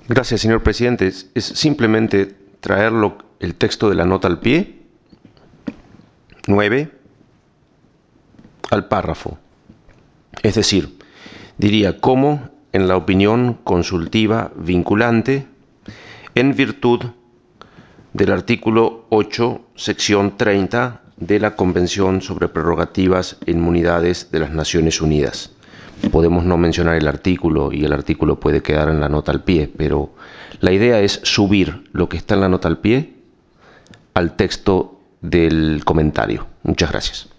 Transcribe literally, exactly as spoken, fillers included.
Gracias, señor presidente. Es, es simplemente traerlo el texto de la nota al pie, nueve, al párrafo. Es decir, diría cómo, en la opinión consultiva vinculante, en virtud del artículo ocho, sección treinta de la Convención sobre Prerrogativas e Inmunidades de las Naciones Unidas. Podemos no mencionar el artículo y el artículo puede quedar en la nota al pie, pero la idea es subir lo que está en la nota al pie al texto del comentario. Muchas gracias.